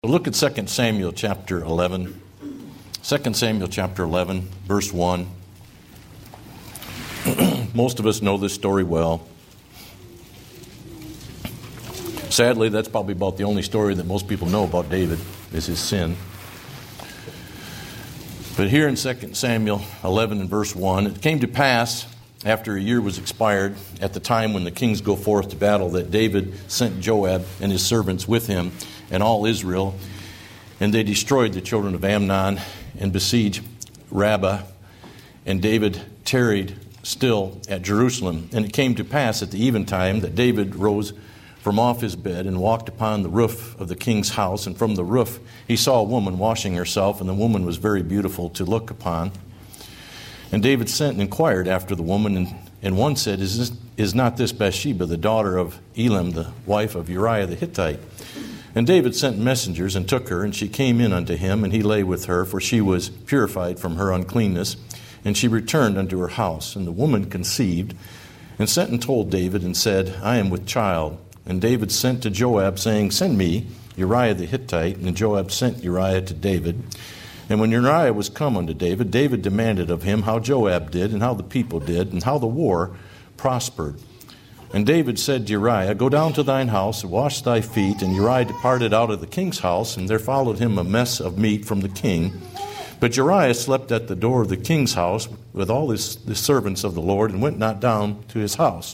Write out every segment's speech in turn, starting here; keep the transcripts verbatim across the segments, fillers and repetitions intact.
Look at Second Samuel chapter eleven. Second Samuel chapter eleven, verse one. Most of us know this story well. Sadly, that's probably about the only story that most people know about David, is his sin. But here in Second Samuel eleven and verse one, it came to pass, after a year was expired, at the time when the kings go forth to battle, that David sent Joab and his servants with him and all Israel, and they destroyed the children of Amnon and besieged Rabbah, and David tarried still at Jerusalem. And it came to pass at the eventime that David rose from off his bed and walked upon the roof of the king's house, and from the roof he saw a woman washing herself, and the woman was very beautiful to look upon. And David sent and inquired after the woman, and, and one said, is, this, is not this Bathsheba, the daughter of Elam, the wife of Uriah the Hittite? And David sent messengers and took her, and she came in unto him, and he lay with her, for she was purified from her uncleanness. And she returned unto her house. And the woman conceived, and sent and told David, and said, I am with child. And David sent to Joab, saying, Send me Uriah the Hittite. And Joab sent Uriah to David. And when Uriah was come unto David, David demanded of him how Joab did, and how the people did, and how the war prospered. And David said to Uriah, Go down to thine house, and wash thy feet. And Uriah departed out of the king's house, and there followed him a mess of meat from the king. But Uriah slept at the door of the king's house with all his, the servants of the Lord, and went not down to his house.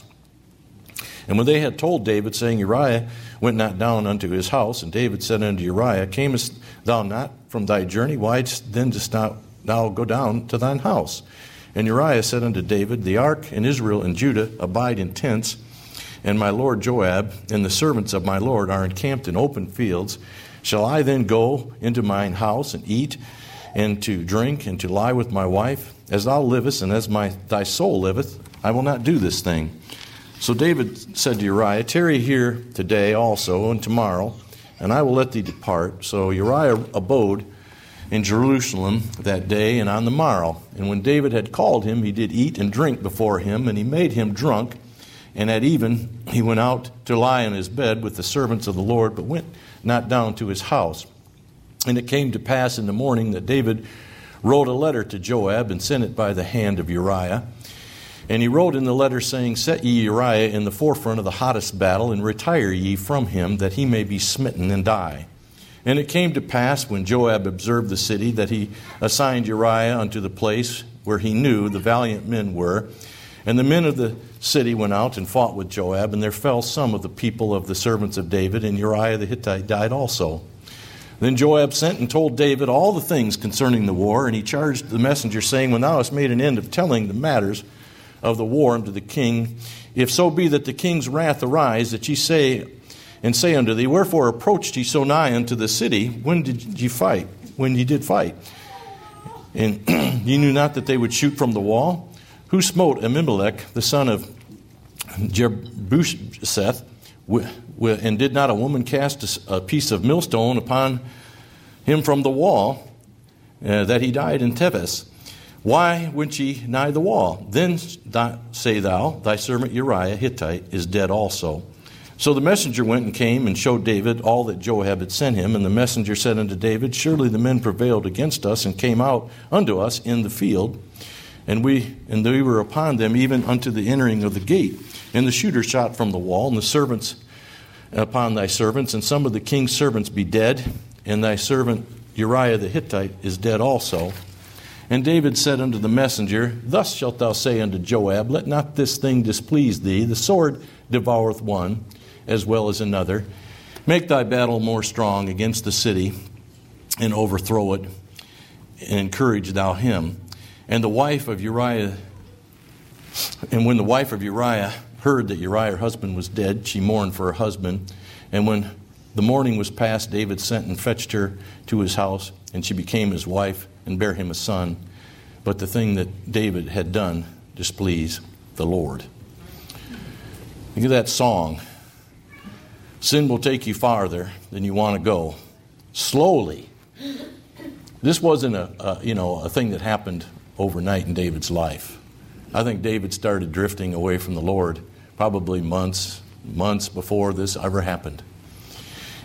And when they had told David, saying, Uriah went not down unto his house, and David said unto Uriah, Camest thou not from thy journey? Why then dost thou now go down to thine house? And Uriah said unto David, The ark and Israel and Judah abide in tents, and my lord Joab and the servants of my lord are encamped in open fields. Shall I then go into mine house and eat and to drink and to lie with my wife? As thou livest and as my thy soul liveth, I will not do this thing. So David said to Uriah, Tarry here today also and tomorrow, and I will let thee depart. So Uriah abode in Jerusalem that day and on the morrow. And when David had called him, he did eat and drink before him, and he made him drunk. And at even he went out to lie in his bed with the servants of the Lord, but went not down to his house. And it came to pass in the morning that David wrote a letter to Joab, and sent it by the hand of Uriah. And he wrote in the letter, saying, Set ye Uriah in the forefront of the hottest battle, and retire ye from him, that he may be smitten and die. And it came to pass, when Joab observed the city, that he assigned Uriah unto the place where he knew the valiant men were. And the men of the city went out and fought with Joab, and there fell some of the people of the servants of David, and Uriah the Hittite died also. Then Joab sent and told David all the things concerning the war, and he charged the messenger, saying, When thou hast made an end of telling the matters of the war unto the king, if so be that the king's wrath arise, that ye say and say unto thee, Wherefore approached ye so nigh unto the city? When did ye fight? When ye did fight? And ye knew not that they would shoot from the wall? Who smote Abimelech, the son of Jebusheth, and did not a woman cast a piece of millstone upon him from the wall, uh, that he died in Tebes? Why went ye nigh the wall? Then say thou, Thy servant Uriah Hittite is dead also. So the messenger went and came and showed David all that Joab had sent him. And the messenger said unto David, Surely the men prevailed against us, and came out unto us in the field. And we and we were upon them even unto the entering of the gate. And the shooter shot from the wall, and the servants upon thy servants, and some of the king's servants be dead, and thy servant Uriah the Hittite is dead also. And David said unto the messenger, Thus shalt thou say unto Joab, Let not this thing displease thee. The sword devoureth one as well as another. Make thy battle more strong against the city, and overthrow it, and encourage thou him. And the wife of Uriah, and when the wife of Uriah heard that Uriah, her husband, was dead, she mourned for her husband. And when the morning was past, David sent and fetched her to his house, and she became his wife, and bare him a son. But the thing that David had done displeased the Lord. Look at that song. Sin will take you farther than you want to go. Slowly. This wasn't a, a you know a thing that happened overnight in David's life. I think David started drifting away from the Lord probably months, months before this ever happened.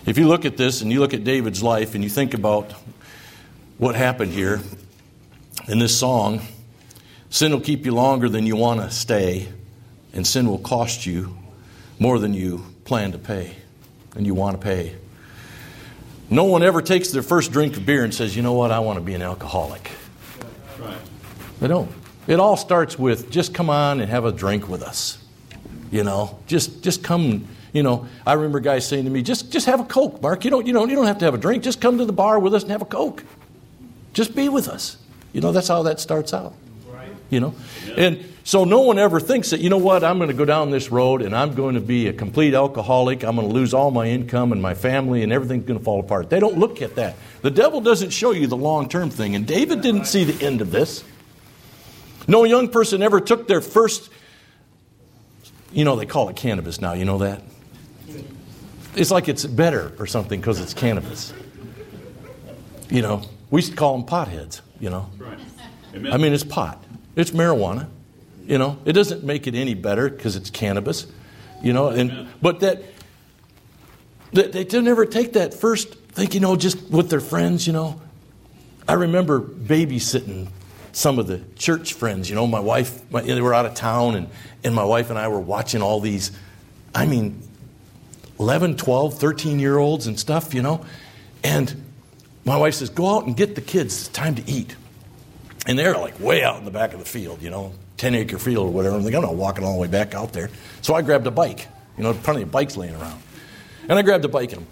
If you look at this and you look at David's life and you think about what happened here in this song, sin will keep you longer than you want to stay, and sin will cost you more than you plan to pay and you want to pay. No one ever takes their first drink of beer and says, you know what, I want to be an alcoholic. Right. They don't. It all starts with just come on and have a drink with us. You know, just just come. You know, I remember guys saying to me, just just have a Coke, Mark. You don't you don't you don't have to have a drink. Just come to the bar with us and have a Coke. Just be with us. You know, that's how that starts out. Right. You know, yeah. And so no one ever thinks that, you know what, I'm going to go down this road and I'm going to be a complete alcoholic. I'm going to lose all my income and my family and everything's going to fall apart. They don't look at that. The devil doesn't show you the long-term thing. And David didn't see the end of this. No young person ever took their first, you know, they call it cannabis now. You know that? It's like it's better or something because it's cannabis. You know, we used to call them potheads, you know. Right. I mean, it's pot. It's marijuana. You know, it doesn't make it any better because it's cannabis. You know, and but that, that they didn't ever take that first think, you know, just with their friends, you know. I remember babysitting some of the church friends, you know, my wife, my, they were out of town, and, and my wife and I were watching all these, I mean, eleven, twelve, thirteen-year-olds and stuff, you know. And my wife says, go out and get the kids. It's time to eat. And they're like way out in the back of the field, you know, ten-acre field or whatever. And they're not walking all the way back out there. So I grabbed a bike. You know, plenty of bikes laying around. And I grabbed a bike and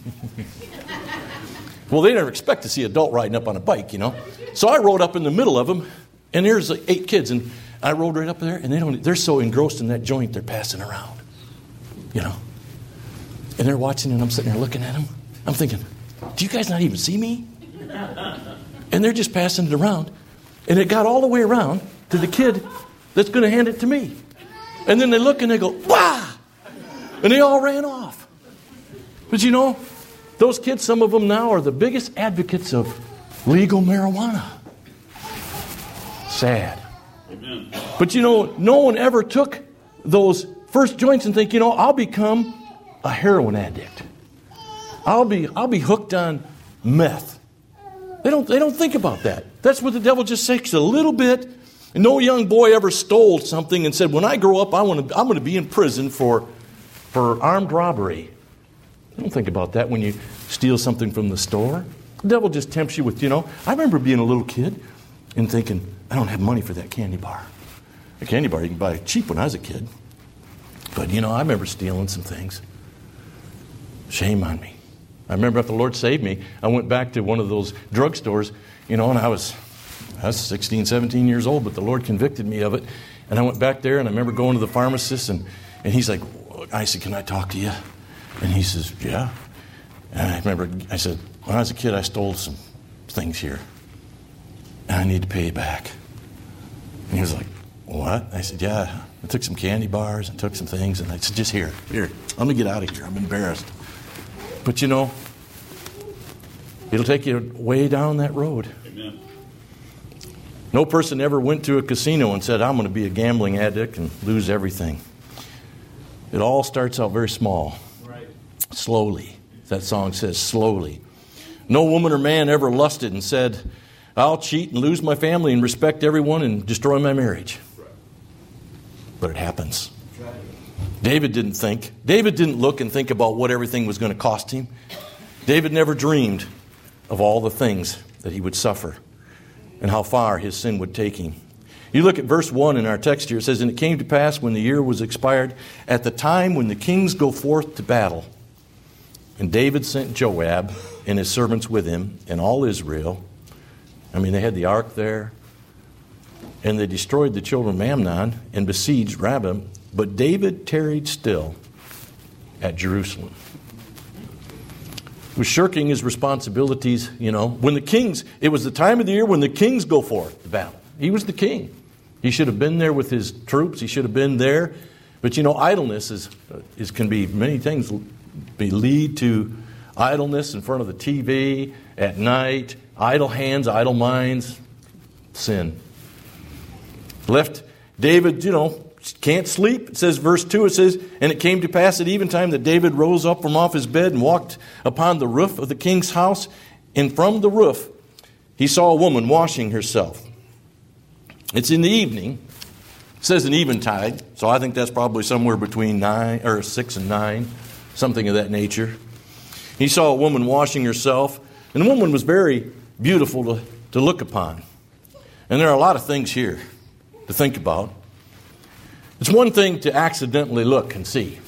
well, they never expect to see an adult riding up on a bike, you know. So I rode up in the middle of them, and there's like eight kids. And I rode right up there, and they don't, they're so engrossed in that joint, they're passing around, you know. And they're watching, and I'm sitting there looking at them. I'm thinking, do you guys not even see me? And they're just passing it around. And it got all the way around to the kid that's going to hand it to me. And then they look and they go, wah! And they all ran off. But you know, those kids, some of them now are the biggest advocates of legal marijuana. Sad. Amen. But you know, no one ever took those first joints and think, you know, I'll become a heroin addict. I'll be I'll be hooked on meth. They don't they don't think about that. That's what the devil just takes a little bit. And no young boy ever stole something and said, when I grow up, I want to I'm going to be in prison for for armed robbery. They don't think about that when you steal something from the store. The devil just tempts you with, you know, I remember being a little kid and thinking, I don't have money for that candy bar. A candy bar you can buy cheap when I was a kid. But, you know, I remember stealing some things. Shame on me. I remember after the Lord saved me, I went back to one of those drugstores, you know, and I was, I was sixteen, seventeen years old, but the Lord convicted me of it. And I went back there, and I remember going to the pharmacist, and, and he's like, I said, can I talk to you? And he says, yeah. And I remember, I said, when I was a kid, I stole some things here, and I need to pay you back. And he was like, what? I said, yeah, I took some candy bars and took some things, and I said, just here, here, let me get out of here. I'm embarrassed. But you know, it'll take you way down that road. Amen. No person ever went to a casino and said, I'm going to be a gambling addict and lose everything. It all starts out very small. Right. Slowly. That song says slowly. No woman or man ever lusted and said, I'll cheat and lose my family and respect everyone and destroy my marriage. Right. But it happens. Right. David didn't think. David didn't look and think about what everything was going to cost him. David never dreamed of all the things that he would suffer and how far his sin would take him. You look at verse one in our text here. It says, and it came to pass when the year was expired, at the time when the kings go forth to battle, and David sent Joab and his servants with him and all Israel. I mean, they had the ark there. And they destroyed the children of Amnon and besieged Rabbah. But David tarried still at Jerusalem. He was shirking his responsibilities, you know. When the kings, it was the time of the year when the kings go forth to battle. He was the king. He should have been there with his troops. He should have been there. But, you know, idleness is, is can be many things. Be lead to idleness in front of the T V at night, idle hands, idle minds, sin. Left David, you know, can't sleep. It says, verse two, it says, and it came to pass at eventime that David rose up from off his bed and walked upon the roof of the king's house. And from the roof he saw a woman washing herself. It's in the evening. It says an eventide, so I think that's probably somewhere between nine or six and nine, something of that nature. He saw a woman washing herself, and the woman was very beautiful to, to look upon. And there are a lot of things here to think about. It's one thing to accidentally look and see.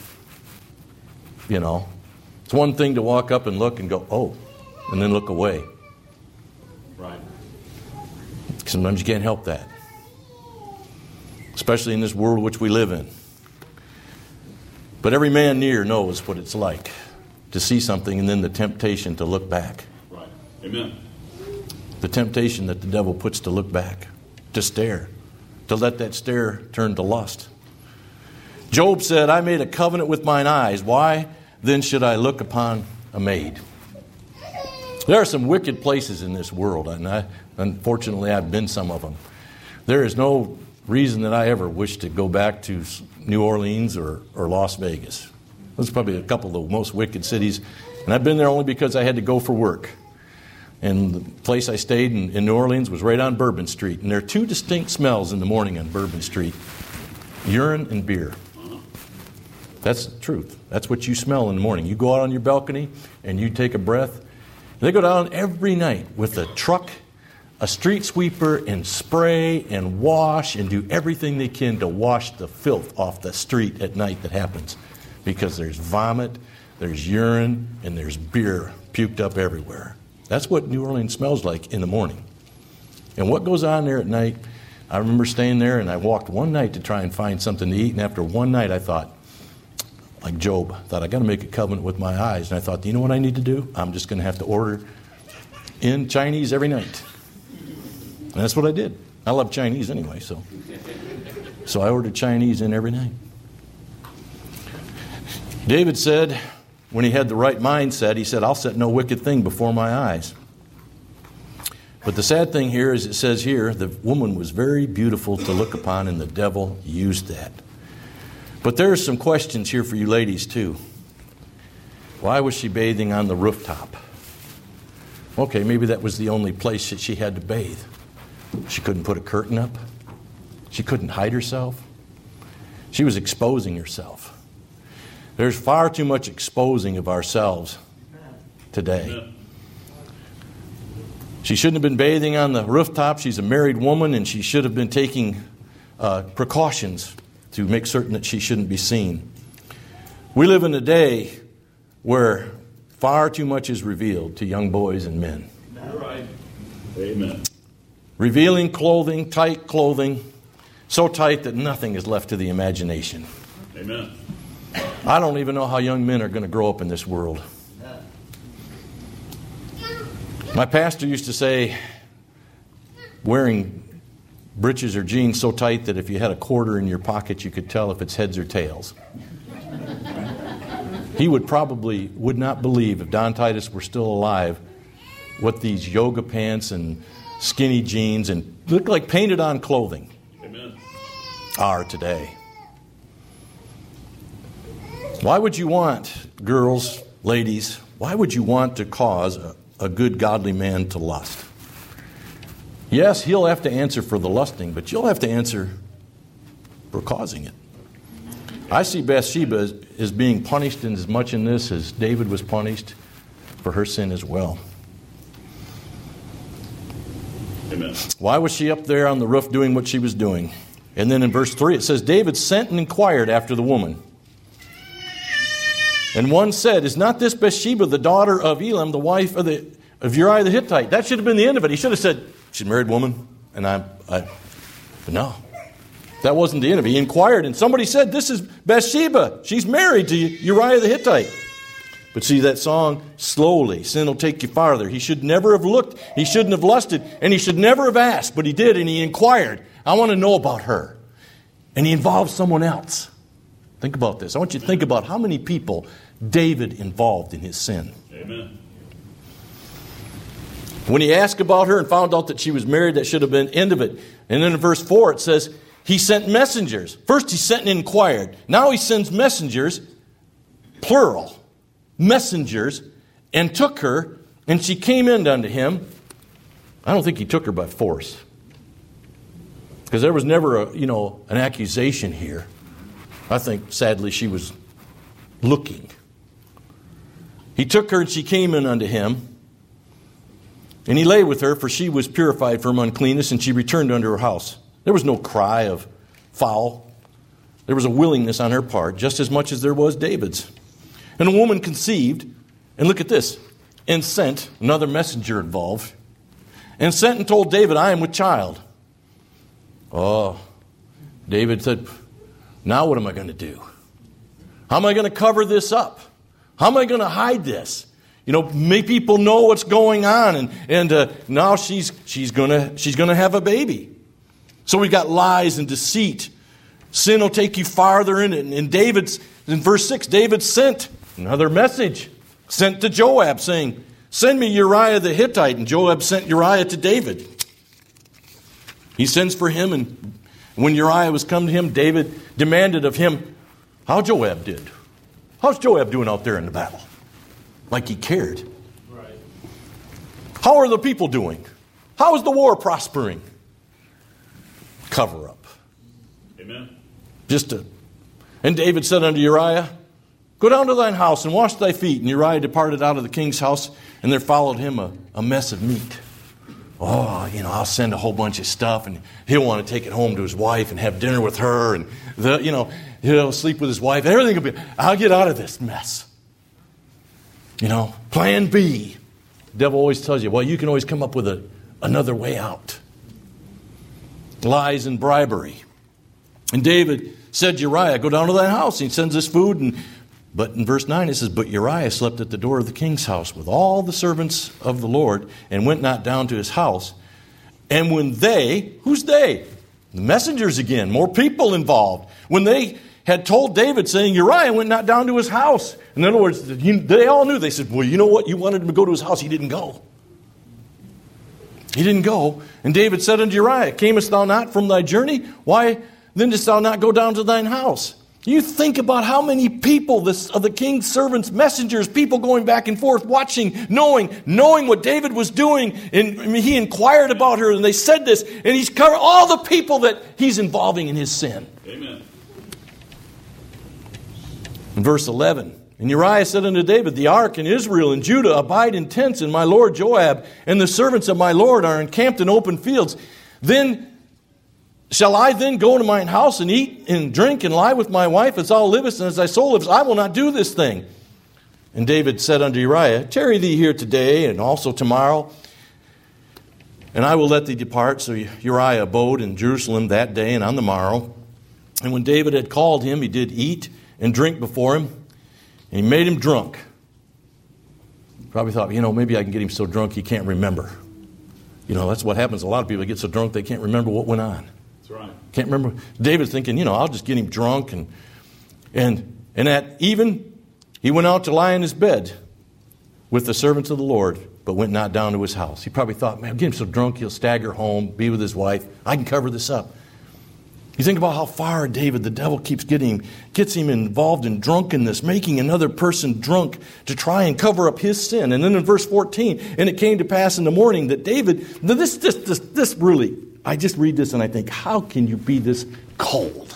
You know, it's one thing to walk up and look and go, oh, and then look away. Right. Sometimes you can't help that, especially in this world which we live in. But every man near knows what it's like to see something and then the temptation to look back. Right. Amen. The temptation that the devil puts to look back, to stare, to let that stare turn to lust. Job said, I made a covenant with mine eyes. Why then should I look upon a maid? There are some wicked places in this world, and I, unfortunately I've been some of them. There is no reason that I ever wish to go back to New Orleans or, or Las Vegas. Those are probably a couple of the most wicked cities, and I've been there only because I had to go for work. And the place I stayed in, in New Orleans was right on Bourbon Street, and there are two distinct smells in the morning on Bourbon Street: urine and beer. That's the truth. That's what you smell in the morning. You go out on your balcony and you take a breath. They go down every night with a truck, a street sweeper, and spray and wash and do everything they can to wash the filth off the street at night that happens. Because there's vomit, there's urine, and there's beer puked up everywhere. That's what New Orleans smells like in the morning. And what goes on there at night, I remember staying there and I walked one night to try and find something to eat. And after one night I thought, like Job, I thought, I got to make a covenant with my eyes. And I thought, you know what I need to do? I'm just going to have to order in Chinese every night. And that's what I did. I love Chinese anyway, so. So I ordered Chinese in every night. David said, when he had the right mindset, he said, I'll set no wicked thing before my eyes. But the sad thing here is it says here, the woman was very beautiful to look upon, and the devil used that. But there are some questions here for you ladies too. Why was she bathing on the rooftop? Okay, maybe that was the only place that she had to bathe. She couldn't put a curtain up. She couldn't hide herself. She was exposing herself. There's far too much exposing of ourselves today. She shouldn't have been bathing on the rooftop. She's a married woman, and she should have been taking uh, precautions to make certain that she shouldn't be seen. We live in a day where far too much is revealed to young boys and men. You're right. Amen. Revealing clothing, tight clothing, so tight that nothing is left to the imagination. Amen. I don't even know how young men are going to grow up in this world. My pastor used to say, wearing breeches or jeans so tight that if you had a quarter in your pocket, you could tell if it's heads or tails. He would probably would not believe, if Don Titus were still alive, what these yoga pants and skinny jeans and look like painted on clothing Amen. are today. Why would you want, girls, ladies, why would you want to cause a, a good godly man to lust? Yes, he'll have to answer for the lusting, but you'll have to answer for causing it. I see Bathsheba as, as being punished in as much in this as David was punished for her sin as well. Amen. Why was she up there on the roof doing what she was doing? And then in verse three it says, David sent and inquired after the woman. And one said, is not this Bathsheba the daughter of Elam, the wife of, the, of Uriah the Hittite? That should have been the end of it. He should have said, she's a married woman. And I, I, but no, that wasn't the end of it. He inquired, and somebody said, this is Bathsheba. She's married to Uriah the Hittite. But see, that song, slowly, sin will take you farther. He should never have looked. He shouldn't have lusted. And he should never have asked. But he did, and he inquired. I want to know about her. And he involved someone else. Think about this. I want you to think about how many people David involved in his sin. Amen. When he asked about her and found out that she was married, that should have been the end of it. And then in verse four it says, he sent messengers. First he sent and inquired. Now he sends messengers, plural, messengers, and took her, and she came in unto him. I don't think he took her by force, because there was never a, you know, an accusation here. I think, sadly, she was looking. He took her, and she came in unto him. And he lay with her, for she was purified from uncleanness, and she returned unto her house. There was no cry of foul. There was a willingness on her part, just as much as there was David's. And a woman conceived, and look at this, and sent, another messenger involved, and sent and told David, I am with child. Oh, David said, now what am I going to do? How am I going to cover this up? How am I going to hide this? You know, make people know what's going on, and and uh, now she's she's gonna she's gonna have a baby. So we got lies and deceit. Sin will take you farther in it. And David's in verse six, David sent another message, sent to Joab, saying, "Send me Uriah the Hittite." And Joab sent Uriah to David. He sends for him, and when Uriah was come to him, David demanded of him how Joab did. How's Joab doing out there in the battle? Like he cared. Right. How are the people doing? How is the war prospering? Cover up. Amen. Just to, and David said unto Uriah, go down to thine house and wash thy feet. And Uriah departed out of the king's house, and there followed him a, a mess of meat. Oh, you know, I'll send a whole bunch of stuff, and he'll want to take it home to his wife and have dinner with her, and the, you know, he'll sleep with his wife. Everything will be. I'll get out of this mess. You know, plan B. The devil always tells you, well, you can always come up with a, another way out. Lies and bribery. And David said to Uriah, go down to thine house. He sends us food. And But in verse nine it says, but Uriah slept at the door of the king's house with all the servants of the Lord, and went not down to his house. And when they, who's they? The messengers again, more people involved. When they had told David, saying, Uriah went not down to his house. In other words, they all knew. They said, well, you know what? You wanted him to go to his house. He didn't go. He didn't go. And David said unto Uriah, camest thou not from thy journey? Why then didst thou not go down to thine house? You think about how many people this, of the king's servants, messengers, people going back and forth, watching, knowing, knowing what David was doing. And I mean, he inquired about her, and they said this, and he's covered all the people that he's involving in his sin. Amen. In verse eleven, and Uriah said unto David, the ark and Israel and Judah abide in tents, and my lord Joab and the servants of my lord are encamped in open fields. Then shall I then go to mine house and eat and drink and lie with my wife as thou livest and as thy soul lives? I will not do this thing. And David said unto Uriah, tarry thee here today and also tomorrow, and I will let thee depart. So Uriah abode in Jerusalem that day and on the morrow. And when David had called him, he did eat and drink before him, and he made him drunk. Probably thought, you know, maybe I can get him so drunk he can't remember. You know, that's what happens. A lot of people get so drunk they can't remember what went on. That's right. Can't remember. David's thinking, you know, I'll just get him drunk. And and and at even, he went out to lie in his bed with the servants of the Lord, but went not down to his house. He probably thought, man, I'll get him so drunk he'll stagger home, be with his wife. I can cover this up. You think about how far David, the devil keeps getting, gets him involved in drunkenness, making another person drunk to try and cover up his sin. And then in verse fourteen, and it came to pass in the morning that David, this, this, this, this really, I just read this and I think, how can you be this cold?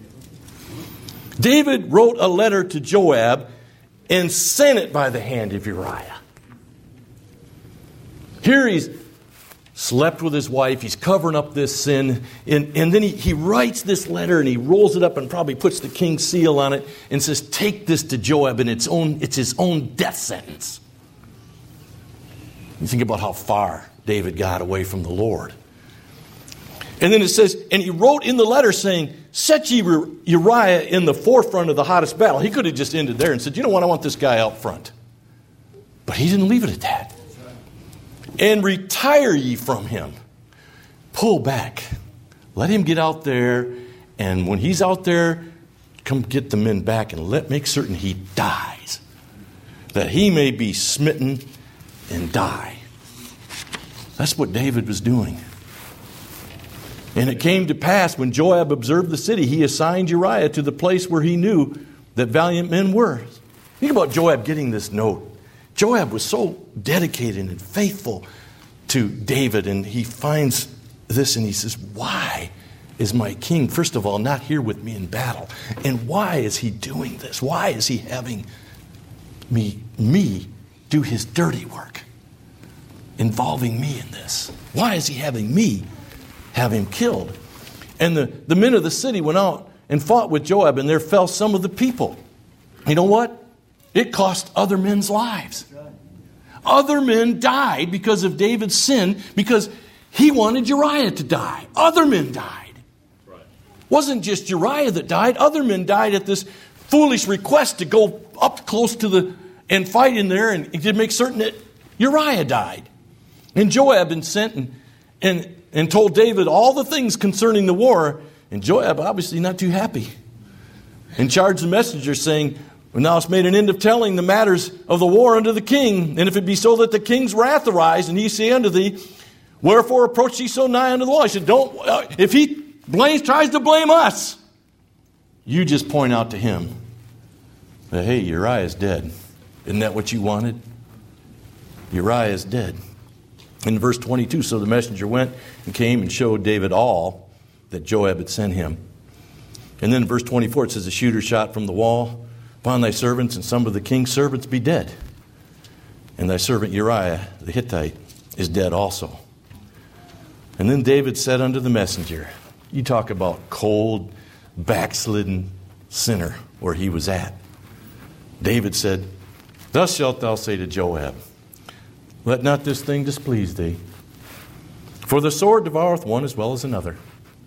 David wrote a letter to Joab and sent it by the hand of Uriah. Here he's slept with his wife. He's covering up this sin. And, and then he, he writes this letter and he rolls it up and probably puts the king's seal on it and says, take this to Joab, and it's, own, it's his own death sentence. You think about how far David got away from the Lord. And then it says, and he wrote in the letter saying, set ye Uriah in the forefront of the hottest battle. He could have just ended there and said, you know what, I want this guy out front. But he didn't leave it at that. And retire ye from him. Pull back. Let him get out there. And when he's out there, come get the men back and let make certain he dies. That he may be smitten and die. That's what David was doing. And it came to pass when Joab observed the city, he assigned Uriah to the place where he knew that valiant men were. Think about Joab getting this note. Joab was so dedicated and faithful to David, and he finds this and he says, why is my king, first of all, not here with me in battle? And why is he doing this? Why is he having me, me do his dirty work, involving me in this? Why is he having me have him killed? And the, the men of the city went out and fought with Joab, and there fell some of the people. You know what? It cost other men's lives. Other men died because of David's sin, because he wanted Uriah to die. Other men died. Right. Wasn't just Uriah that died. Other men died at this foolish request to go up close to the and fight in there and to make certain that Uriah died. And Joab been sent and, and, and told David all the things concerning the war. And Joab obviously not too happy. And charged the messenger saying, well, now it's made an end of telling the matters of the war unto the king. And if it be so that the king's wrath arise, and he say unto thee, wherefore approach ye so nigh unto the wall? I said, don't, uh, if he blames, tries to blame us, you just point out to him that, hey, Uriah is dead. Isn't that what you wanted? Uriah is dead. In verse twenty-two, so the messenger went and came and showed David all that Joab had sent him. And then in verse twenty-four, it says, the shooter shot from the wall upon thy servants, and some of the king's servants be dead. And thy servant Uriah the Hittite is dead also. And then David said unto the messenger, you talk about cold, backslidden sinner where he was at. David said, thus shalt thou say to Joab, let not this thing displease thee, for the sword devoureth one as well as another.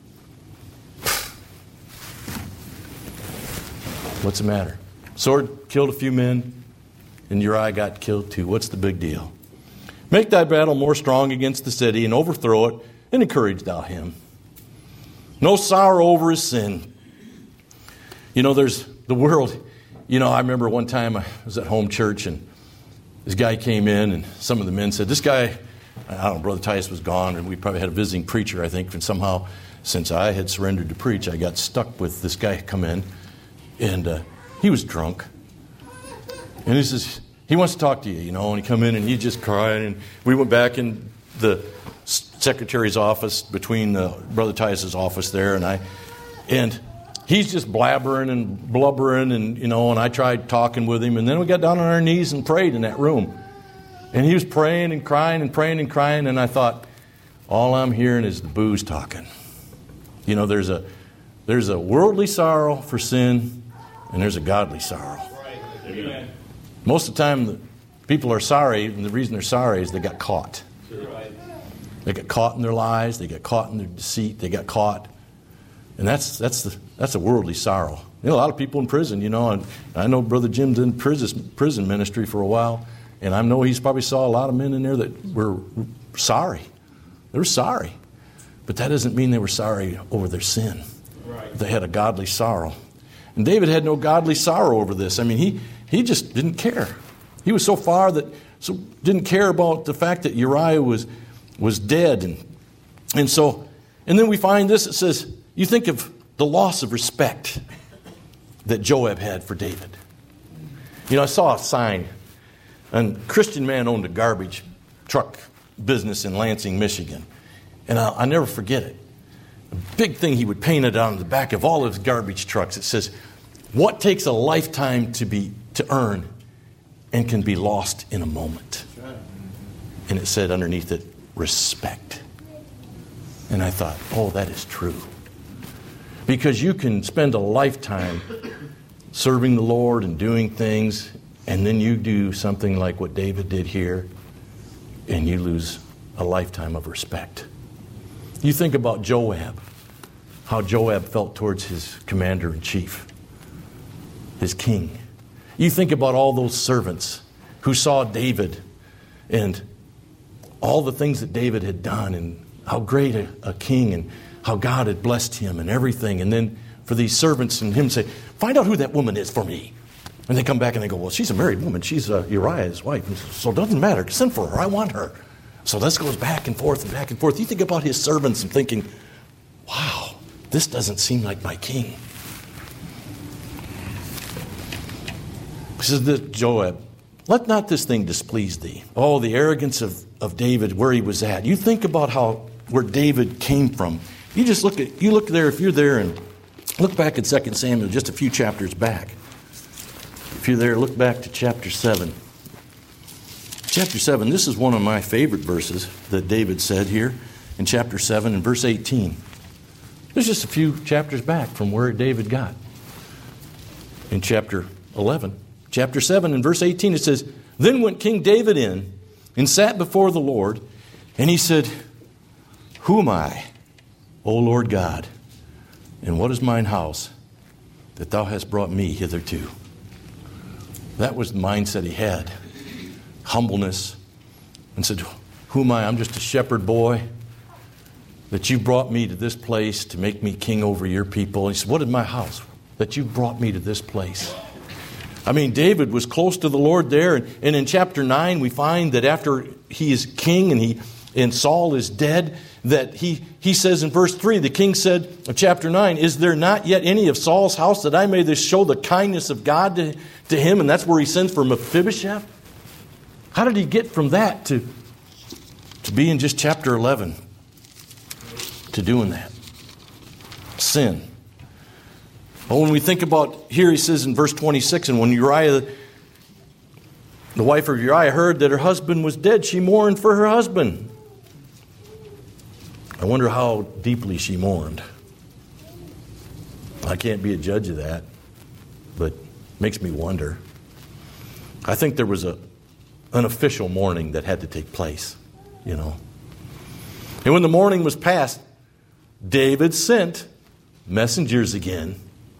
What's the matter? Sword killed a few men, and Uriah got killed too. What's the big deal? Make thy battle more strong against the city, and overthrow it, and encourage thou him. No sorrow over his sin. You know, there's the world. You know, I remember one time I was at home church, and this guy came in, and some of the men said, this guy, I don't know, Brother Titus was gone, and we probably had a visiting preacher, I think, and somehow, since I had surrendered to preach, I got stuck with this guy come in, and uh, he was drunk. And he says, he wants to talk to you, you know, and he come in and he just cried. And we went back in the secretary's office between uh, Brother Titus's office there. And I, and he's just blabbering and blubbering and, you know, and I tried talking with him. And then we got down on our knees and prayed in that room. And he was praying and crying and praying and crying. And I thought, all I'm hearing is the booze talking. You know, there's a, there's a worldly sorrow for sin. And there's a godly sorrow. Right. Most of the time, the people are sorry, and the reason they're sorry is they got caught. Right. They got caught in their lies. They got caught in their deceit. They got caught, and that's that's the that's a worldly sorrow. You know, a lot of people in prison. You know, and I know Brother Jim's in prison prison ministry for a while, and I know he's probably saw a lot of men in there that were sorry. They were sorry, but that doesn't mean they were sorry over their sin. Right. They had a godly sorrow. And David had no godly sorrow over this. I mean, he, he just didn't care. He was so far that so didn't care about the fact that Uriah was was dead. And, and so, and then we find this, it says, you think of the loss of respect that Joab had for David. You know, I saw a sign. A Christian man owned a garbage truck business in Lansing, Michigan. And I'll, I'll never forget it. A big thing he would paint it on the back of all of his garbage trucks. It says, what takes a lifetime to be to earn and can be lost in a moment? And it said underneath it, respect. And I thought, oh, that is true. Because you can spend a lifetime serving the Lord and doing things, and then you do something like what David did here, and you lose a lifetime of respect. You think about Joab, how Joab felt towards his commander-in-chief, his king. You think about all those servants who saw David and all the things that David had done and how great a, a king and how God had blessed him and everything. And then for these servants and him say, find out who that woman is for me. And they come back and they go, well, she's a married woman. She's uh, Uriah's wife. And so it doesn't matter. Send for her. I want her. So this goes back and forth and back and forth. You think about his servants and thinking, wow, this doesn't seem like my king. He says to Joab, let not this thing displease thee. Oh, the arrogance of, of David, where he was at. You think about how where David came from. You just look at you look there, if you're there, and look back at Second Samuel, just a few chapters back. If you're there, look back to chapter seven. Chapter seven, this is one of my favorite verses that David said here in chapter seven and verse eighteen. There's just a few chapters back from where David got. In chapter eleven. Chapter seven and verse eighteen, it says, then went King David in and sat before the Lord, and he said, who am I, O Lord God, and what is mine house that thou hast brought me hitherto? That was the mindset he had. Humbleness. And said, who am I? I'm just a shepherd boy that you brought me to this place to make me king over your people. And he said, what is my house that you brought me to this place? I mean, David was close to the Lord there. And, and in chapter nine, we find that after he is king and he and Saul is dead, that he, he says in verse three, the king said of chapter nine, is there not yet any of Saul's house that I may show the kindness of God to, to him? And that's where he sends for Mephibosheth. How did he get from that to, to be in just chapter eleven? To doing that. Sin. Well, when we think about, here he says in verse twenty-six, and when Uriah, the wife of Uriah, heard that her husband was dead, she mourned for her husband. I wonder how deeply she mourned. I can't be a judge of that, but it makes me wonder. I think there was a an official mourning that had to take place, you know. And when the mourning was past, David sent messengers again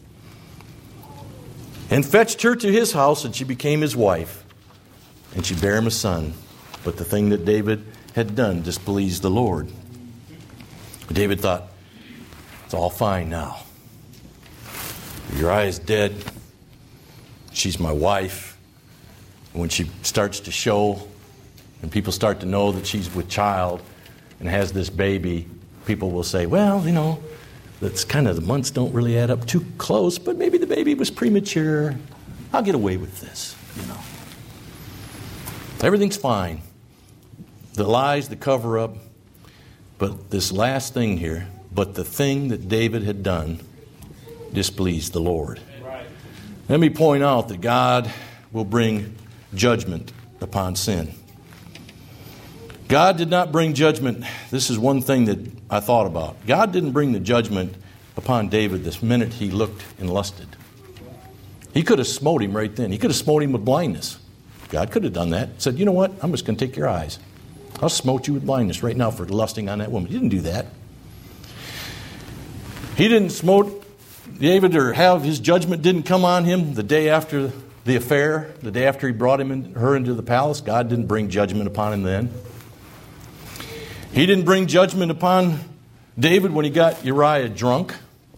and fetched her to his house, and she became his wife, and she bare him a son. But the thing that David had done displeased the Lord. David thought, it's all fine now. Uriah is dead. She's my wife. When she starts to show and people start to know that she's with child and has this baby, people will say, well, you know, that's kind of the months don't really add up too close, but maybe the baby was premature. I'll get away with this, you know. Everything's fine. The lies, the cover-up, but this last thing here, but the thing that David had done displeased the Lord. Right. Let me point out that God will bring judgment upon sin. God did not bring judgment. This is one thing that I thought about. God didn't bring the judgment upon David this minute he looked and lusted. He could have smote him right then. He could have smote him with blindness. God could have done that. Said, you know what? I'm just going to take your eyes. I'll smote you with blindness right now for lusting on that woman. He didn't do that. He didn't smote David or have his judgment didn't come on him the day after the affair, the day after he brought him in, her into the palace. God didn't bring judgment upon him then. He didn't bring judgment upon David when he got Uriah drunk,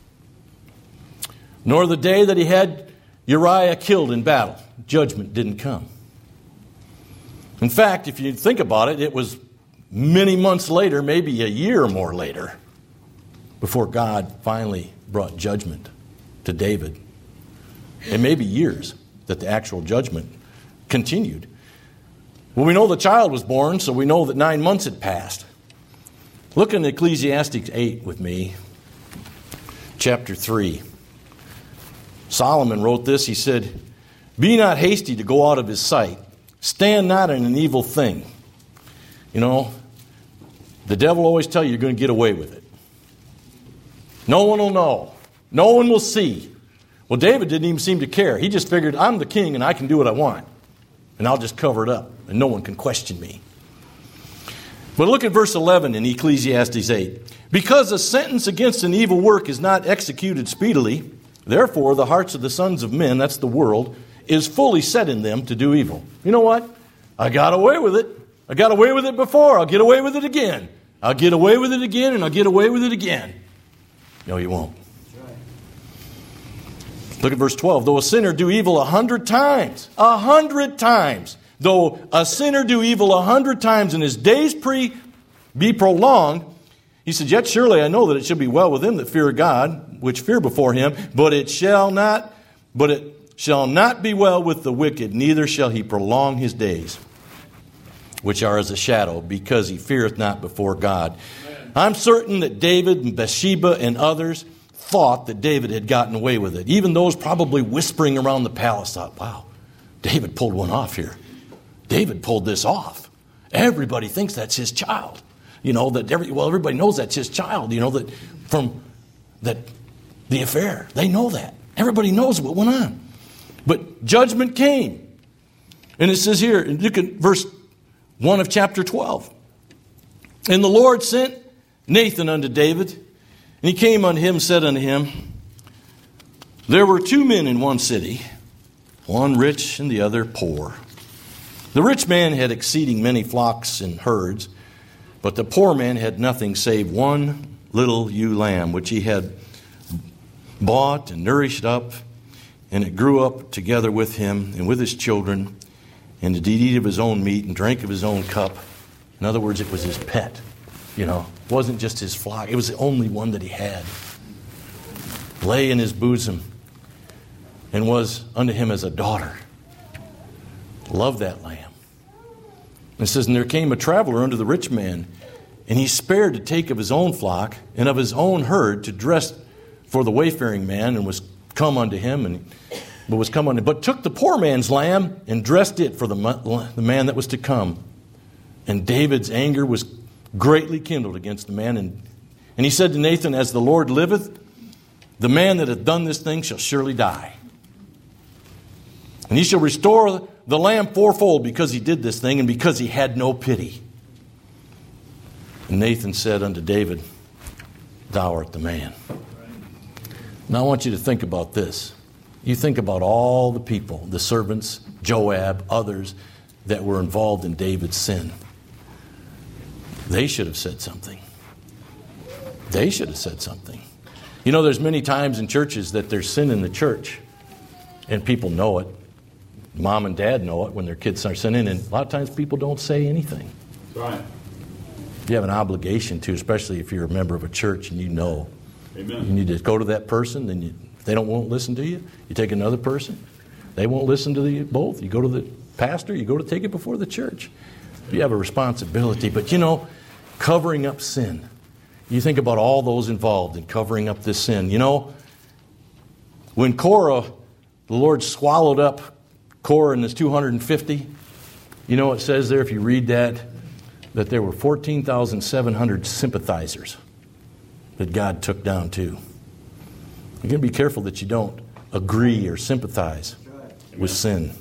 nor the day that he had Uriah killed in battle. Judgment didn't come. In fact, if you think about it, it was many months later, maybe a year or more later, before God finally brought judgment to David. And maybe years that the actual judgment continued. Well, we know the child was born, so we know that nine months had passed. Look in Ecclesiastes eight with me, chapter three. Solomon wrote this. He said, be not hasty to go out of his sight. Stand not in an evil thing. You know, the devil always tell you you're going to get away with it. No one will know. No one will see. Well, David didn't even seem to care. He just figured, I'm the king and I can do what I want. And I'll just cover it up and no one can question me. But look at verse eleven in Ecclesiastes eight. Because a sentence against an evil work is not executed speedily, therefore the hearts of the sons of men, that's the world, is fully set in them to do evil. You know what? I got away with it. I got away with it before. I'll get away with it again. I'll get away with it again and I'll get away with it again. No, you won't. Look at verse twelve. Though a sinner do evil a hundred times, a hundred times, though a sinner do evil a hundred times and his days pre, be prolonged, He said, yet surely I know that it shall be well with them that fear God, which fear before him, but it shall not, but it shall not be well with the wicked, neither shall he prolong his days, which are as a shadow, because he feareth not before God. Amen. I'm certain that David and Bathsheba and others thought that David had gotten away with it. Even those probably whispering around the palace thought, wow, David pulled one off here. David pulled this off. Everybody thinks that's his child. You know, that every, well, everybody knows that's his child, you know, that from that the affair. They know that. Everybody knows what went on. But judgment came. And it says here, look at verse one of chapter twelve. And the Lord sent Nathan unto David, and he came unto him and said unto him, there were two men in one city, one rich and the other poor. The rich man had exceeding many flocks and herds, but the poor man had nothing save one little ewe lamb, which he had bought and nourished up, and it grew up together with him and with his children, and did eat of his own meat and drank of his own cup. In other words, it was his pet. You know, it wasn't just his flock. It was the only one that he had. Lay in his bosom and was unto him as a daughter. Loved that lamb. It says, and there came a traveler unto the rich man, and he spared to take of his own flock and of his own herd to dress for the wayfaring man, and was come unto him, and but was come unto, but took the poor man's lamb and dressed it for the, the man that was to come. And David's anger was greatly kindled against the man, and and he said to Nathan, as the Lord liveth, the man that hath done this thing shall surely die. And he shall restore the lamb fourfold, because he did this thing, and because he had no pity. And Nathan said unto David, thou art the man. Now I want you to think about this. You think about all the people, the servants, Joab, others that were involved in David's sin. They should have said something. They should have said something. You know, there's many times in churches that there's sin in the church, and people know it. Mom and dad know it when their kids are sinning, and a lot of times people don't say anything. Right. You have an obligation to, especially if you're a member of a church and you know. Amen. You need to go to that person, then you, if they don't won't listen to you, you take another person. They won't listen to the both. You go to the pastor, you go to take it before the church. You have a responsibility. But you know, covering up sin. You think about all those involved in covering up this sin. You know, when Korah, the Lord swallowed up Korah and his two hundred fifty, you know it says there, if you read that, that there were fourteen thousand seven hundred sympathizers that God took down too. You're going to be careful that you don't agree or sympathize with sin.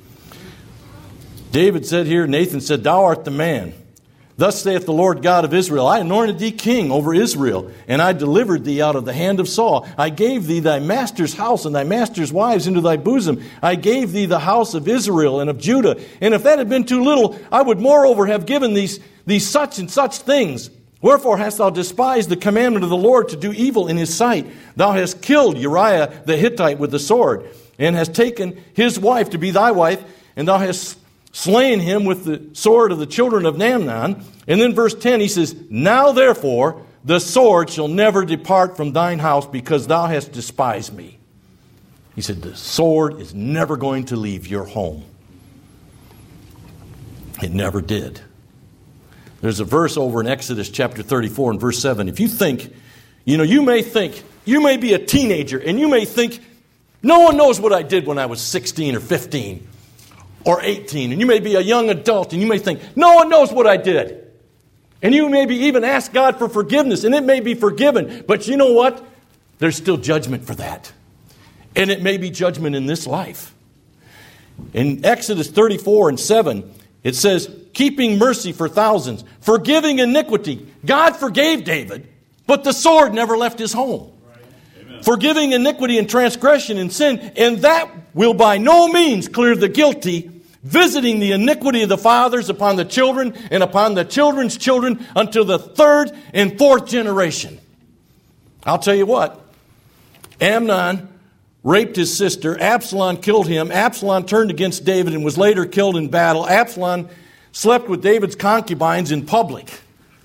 David said here, Nathan said, thou art the man. Thus saith the Lord God of Israel, I anointed thee king over Israel, and I delivered thee out of the hand of Saul. I gave thee thy master's house and thy master's wives into thy bosom. I gave thee the house of Israel and of Judah. And if that had been too little, I would moreover have given these, these such and such things. Wherefore hast thou despised the commandment of the Lord to do evil in his sight? Thou hast killed Uriah the Hittite with the sword, and hast taken his wife to be thy wife, and thou hast slain him with the sword of the children of Amnon. And then verse ten, he says, now therefore the sword shall never depart from thine house, because thou hast despised me. He said, the sword is never going to leave your home. It never did. There's a verse over in Exodus chapter thirty-four and verse seven. If you think, you know, you may think, you may be a teenager, and you may think, no one knows what I did when I was sixteen or fifteen. Or eighteen, and you may be a young adult, and you may think, no one knows what I did. And you maybe even ask God for forgiveness, and it may be forgiven. But you know what? There's still judgment for that. And it may be judgment in this life. In Exodus thirty-four and seven, it says, keeping mercy for thousands, forgiving iniquity. God forgave David, but the sword never left his home. Right. Forgiving iniquity and transgression and sin, and that will by no means clear the guilty, visiting the iniquity of the fathers upon the children and upon the children's children until the third and fourth generation. I'll tell you what, Amnon raped his sister. Absalom killed him. Absalom turned against David and was later killed in battle. Absalom slept with David's concubines in public.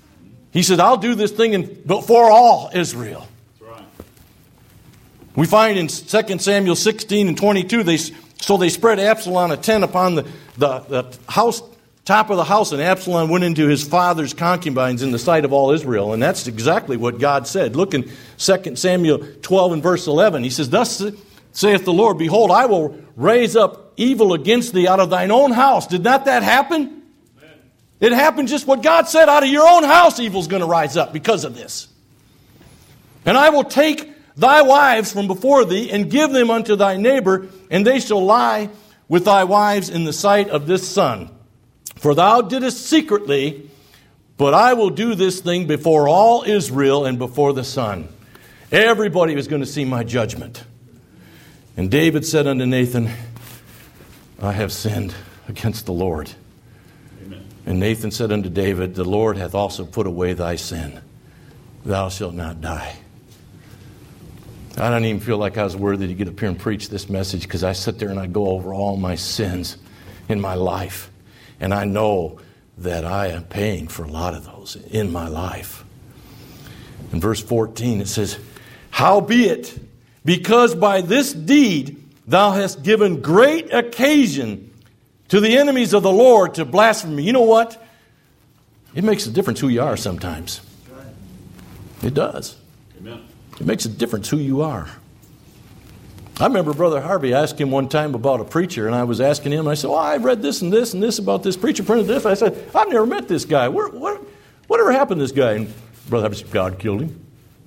He said, I'll do this thing in, before all Israel. That's right. We find in Second Samuel sixteen and twenty-two, they, so they spread Absalom a tent upon the, the, the house, top of the house, and Absalom went into his father's concubines in the sight of all Israel. And that's exactly what God said. Look in Second Samuel twelve and verse eleven. He says, thus saith the Lord, behold, I will raise up evil against thee out of thine own house. Did not that happen? It happened just what God said. Out of your own house evil's going to rise up because of this. And I will take thy wives from before thee and give them unto thy neighbor, and they shall lie with thy wives in the sight of this sun. For thou didst secretly, but I will do this thing before all Israel and before the sun. Everybody was going to see my judgment. And David said unto Nathan, I have sinned against the Lord. And Nathan said unto David, the Lord hath also put away thy sin. Thou shalt not die. I don't even feel like I was worthy to get up here and preach this message, because I sit there and I go over all my sins in my life. And I know that I am paying for a lot of those in my life. In verse fourteen it says, howbeit, because by this deed thou hast given great occasion to the enemies of the Lord to blaspheme. You know what? It makes a difference who you are sometimes. It does. Amen. It makes a difference who you are. I remember Brother Harvey asked him one time about a preacher, and I was asking him, and I said, well, I read this and this and this about this preacher, printed this. I said, I've never met this guy. Where, what, whatever happened to this guy? And Brother Harvey said, God killed him.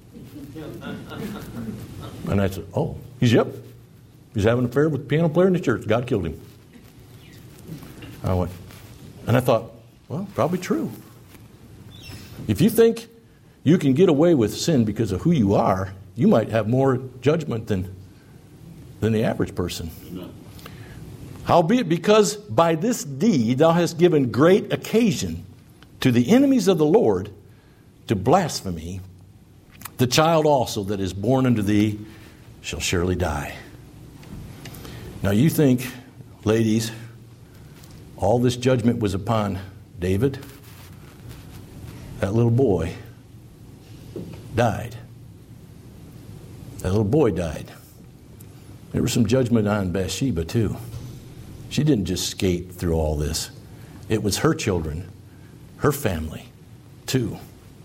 And I said, oh, he's yep. He's having an affair with the piano player in the church. God killed him. I went, and I thought, well, probably true. If you think you can get away with sin because of who you are, you might have more judgment than, than the average person. Amen. Howbeit, because by this deed thou hast given great occasion to the enemies of the Lord to blaspheme, the child also that is born unto thee shall surely die. Now you think, ladies, all this judgment was upon David? That little boy died. That little boy died. There was some judgment on Bathsheba too. She didn't just skate through all this. It was her children, her family too.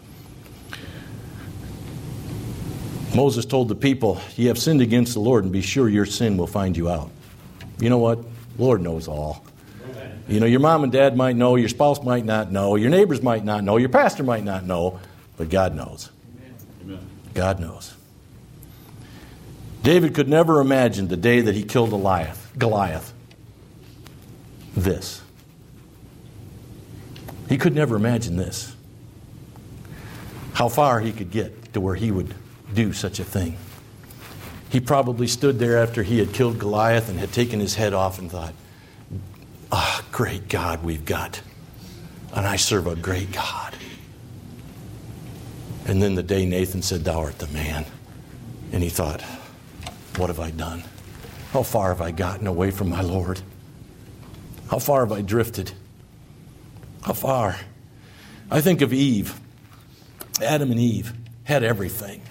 Moses told the people, ye have sinned against the Lord, and be sure your sin will find you out. You know what? The Lord knows all. You know, your mom and dad might know, your spouse might not know, your neighbors might not know, your pastor might not know, but God knows. Amen. God knows. David could never imagine the day that he killed Goliath. Goliath. This. He could never imagine this. How far he could get to where he would do such a thing. He probably stood there after he had killed Goliath and had taken his head off and thought, ah, oh, great God we've got. And I serve a great God. And then the day Nathan said, thou art the man. And he thought, what have I done? How far have I gotten away from my Lord? How far have I drifted? How far? I think of Eve. Adam and Eve had everything.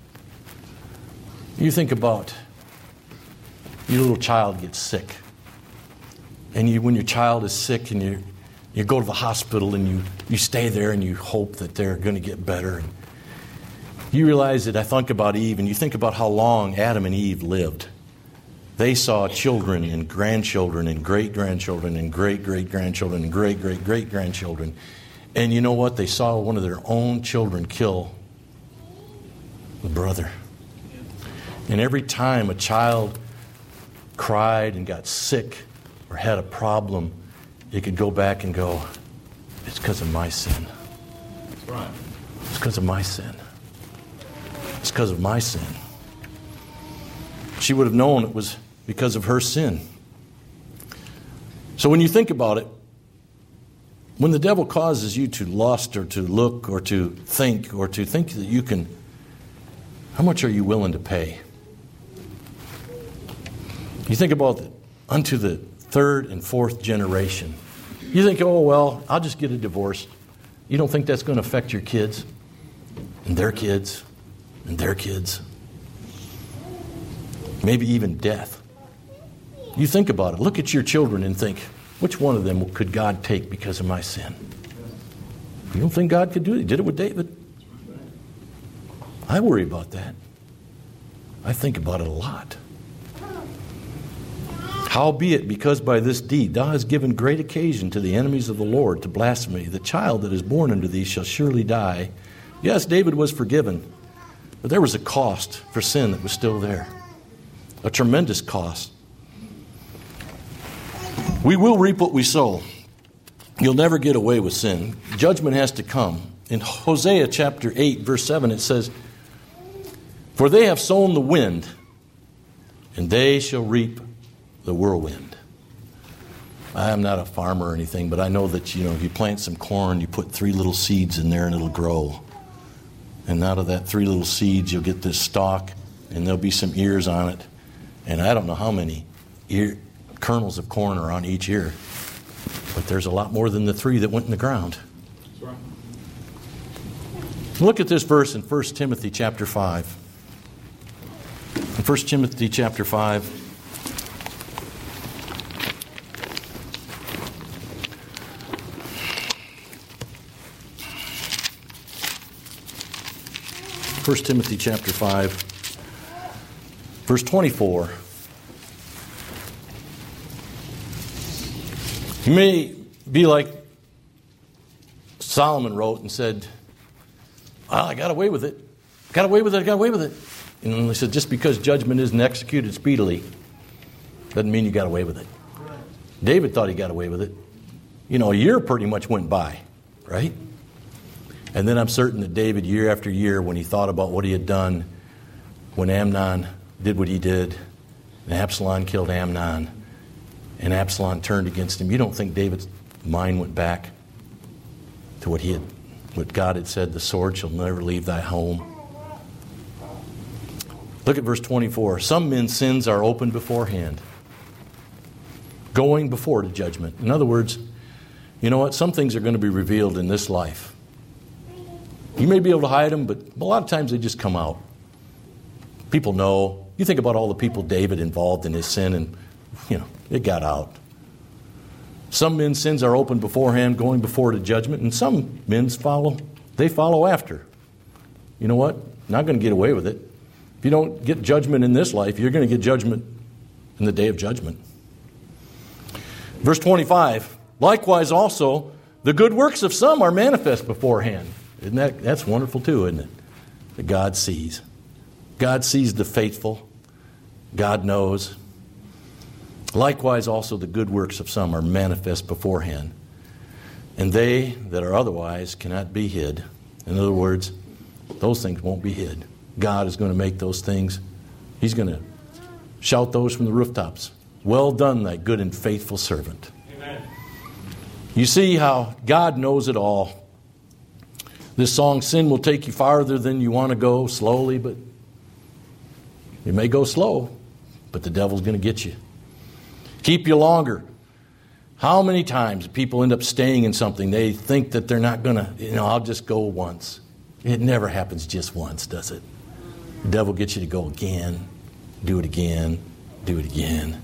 You think about your little child gets sick. And you, when your child is sick and you you go to the hospital and you, you stay there and you hope that they're going to get better. And you realize that I think about Eve and you think about how long Adam and Eve lived. They saw children and grandchildren and great-grandchildren and great-great-grandchildren and great-great-great-grandchildren. And you know what? They saw one of their own children kill a brother. And every time a child cried and got sick or had a problem, it could go back and go, it's because of my sin. That's right. It's because of my sin. It's because of my sin. She would have known it was because of her sin. So when you think about it, when the devil causes you to lust or to look or to think or to think that you can, how much are you willing to pay? You think about it, unto the third and fourth generation. You think, oh, well, I'll just get a divorce. You don't think that's going to affect your kids and their kids and their kids? Maybe even death. You think about it. Look at your children and think, which one of them could God take because of my sin? You don't think God could do it? He did it with David. I worry about that. I think about it a lot. Howbeit, because by this deed thou hast given great occasion to the enemies of the Lord to blaspheme, the child that is born unto thee shall surely die. Yes, David was forgiven, but there was a cost for sin that was still there. A tremendous cost. We will reap what we sow. You'll never get away with sin. Judgment has to come. In Hosea chapter eight, verse seven, it says, for they have sown the wind, and they shall reap the whirlwind. I am not a farmer or anything, but I know that, you know, if you plant some corn, you put three little seeds in there and it'll grow. And out of that three little seeds, you'll get this stalk, and there'll be some ears on it. And I don't know how many ear, kernels of corn are on each ear, but there's a lot more than the three that went in the ground. That's right. Look at this verse in First Timothy chapter five. In First Timothy chapter five, First Timothy chapter five, verse twenty-four. You may be like Solomon wrote and said, well, I got away with it. Got away with it, I got away with it. And he said, just because judgment isn't executed speedily doesn't mean you got away with it. David thought he got away with it. You know, a year pretty much went by, right? And then I'm certain that David, year after year, when he thought about what he had done, when Amnon did what he did, and Absalom killed Amnon, and Absalom turned against him, you don't think David's mind went back to what he had, what God had said, the sword shall never leave thy home? Look at verse twenty-four. Some men's sins are open beforehand, going before to judgment. In other words, you know what? Some things are going to be revealed in this life. You may be able to hide them, but a lot of times they just come out. People know. You think about all the people David involved in his sin, and, you know, it got out. Some men's sins are open beforehand, going before to judgment, and some men's follow. They follow after. You know what? Not going to get away with it. If you don't get judgment in this life, you're going to get judgment in the day of judgment. Verse twenty-five, likewise also, the good works of some are manifest beforehand. Isn't that, that's wonderful too, isn't it? That God sees. God sees the faithful. God knows. Likewise also the good works of some are manifest beforehand. And they that are otherwise cannot be hid. In other words, those things won't be hid. God is going to make those things. He's going to shout those from the rooftops. Well done, thy good and faithful servant. Amen. You see how God knows it all. This song, sin will take you farther than you want to go, slowly, but you may go slow, but the devil's going to get you. Keep you longer. How many times people end up staying in something, they think that they're not going to, you know, I'll just go once. It never happens just once, does it? The devil gets you to go again, do it again, do it again.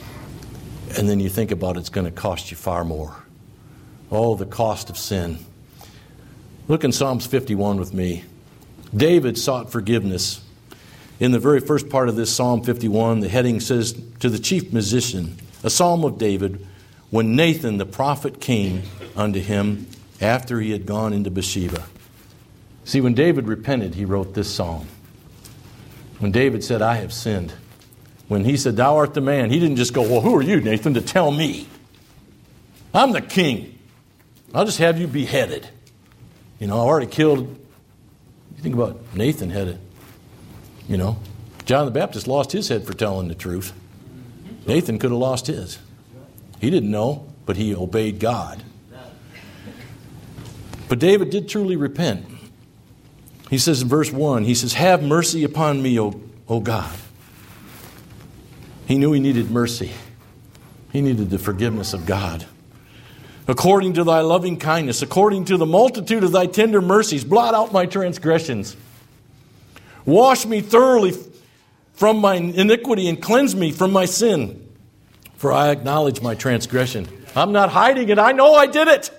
And then you think about it's going to cost you far more. Oh, the cost of sin. Look in Psalms fifty-one with me. David sought forgiveness. In the very first part of this Psalm fifty-one, the heading says, to the chief musician, a psalm of David, when Nathan the prophet came unto him after he had gone into Bathsheba. See, when David repented, he wrote this psalm. When David said, I have sinned. When he said, thou art the man, he didn't just go, well, who are you, Nathan, to tell me? I'm the king. I'll just have you beheaded. You know, I already killed. You think about Nathan had it. You know, John the Baptist lost his head for telling the truth. Nathan could have lost his. He didn't know, but he obeyed God. But David did truly repent. He says in verse one, he says, have mercy upon me, O, o God. He knew he needed mercy. He needed the forgiveness of God. According to thy loving kindness, according to the multitude of thy tender mercies, blot out my transgressions. Wash me thoroughly from my iniquity and cleanse me from my sin. For I acknowledge my transgression. I'm not hiding it. I know I did it.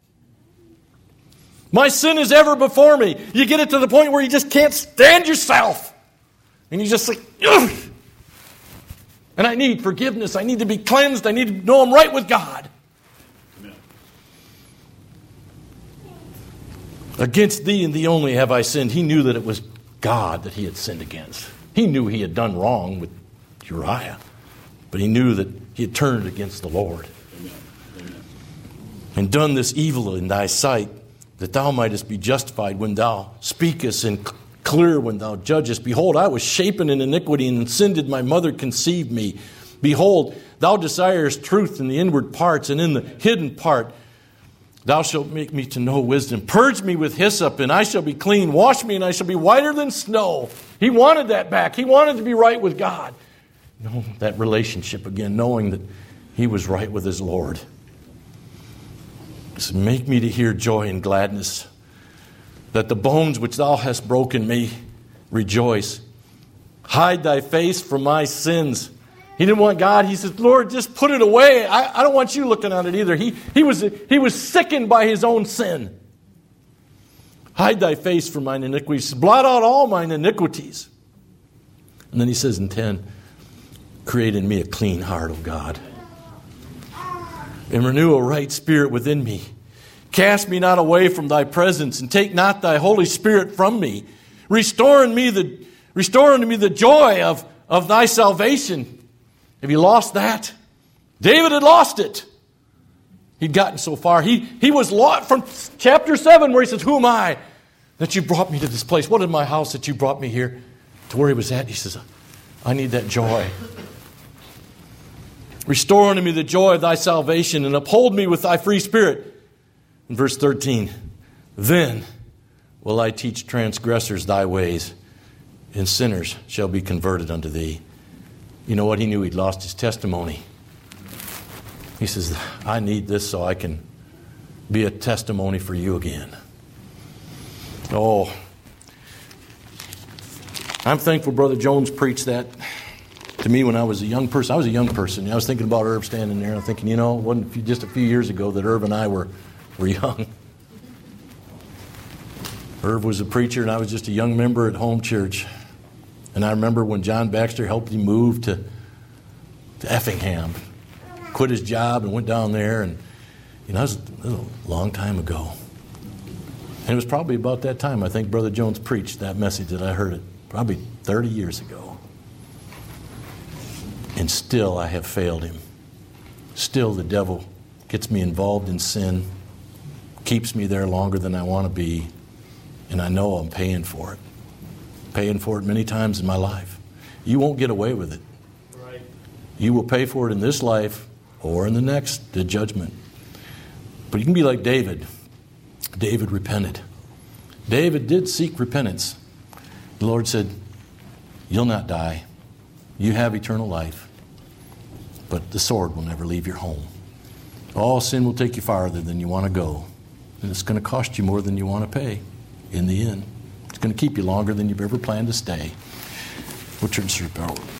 My sin is ever before me. You get it to the point where you just can't stand yourself. And you just like, ugh. And I need forgiveness. I need to be cleansed. I need to know I'm right with God. Amen. Against thee and thee only have I sinned. He knew that it was God that he had sinned against. He knew he had done wrong with Uriah. But he knew that he had turned against the Lord. Amen. Amen. And done this evil in thy sight, that thou mightest be justified when thou speakest, and clear when thou judgest. Behold, I was shapen in iniquity, and in sin did my mother conceive me. Behold, thou desirest truth in the inward parts, and in the hidden part thou shalt make me to know wisdom. Purge me with hyssop, and I shall be clean. Wash me, and I shall be whiter than snow. He wanted that back. He wanted to be right with God. No, that relationship again, knowing that he was right with his Lord. He said, make me to hear joy and gladness, that the bones which thou hast broken may rejoice. Hide thy face from my sins. He didn't want God. He said, Lord, just put it away. I, I don't want you looking at it either. He, he, was, he was sickened by his own sin. Hide thy face from mine iniquities. Blot out all mine iniquities. And then he says in ten, create in me a clean heart, O God, and renew a right spirit within me. Cast me not away from thy presence, and take not thy Holy Spirit from me. Restore in me the, restore unto me the joy of, of thy salvation. Have you lost that? David had lost it. He'd gotten so far. He, he was lost from chapter seven where he says, who am I that you brought me to this place? What is my house that you brought me here? To where he was at, he says, I need that joy. Restore unto me the joy of thy salvation, and uphold me with thy free spirit. In verse thirteen, then will I teach transgressors thy ways, and sinners shall be converted unto thee. You know what? He knew he'd lost his testimony. He says, I need this so I can be a testimony for you again. Oh, I'm thankful Brother Jones preached that to me when I was a young person. I was a young person. I was thinking about Irv standing there, and I'm thinking, you know, it wasn't just a few years ago that Irv and I were, were young. Irv was a preacher, and I was just a young member at home church. And I remember when John Baxter helped him move to, to Effingham, quit his job and went down there. And, you know, that was a long time ago. And it was probably about that time I think Brother Jones preached that message that I heard it, probably thirty years ago. And still I have failed him. Still the devil gets me involved in sin, keeps me there longer than I want to be, and I know I'm paying for it. Paying for it many times in my life. You won't get away with it. Right. You will pay for it in this life or in the next, the judgment. But you can be like David. David repented. David did seek repentance. The Lord said, you'll not die. You have eternal life. But the sword will never leave your home. All sin will take you farther than you want to go. And it's going to cost you more than you want to pay in the end. It's going to keep you longer than you've ever planned to stay. We'll turn to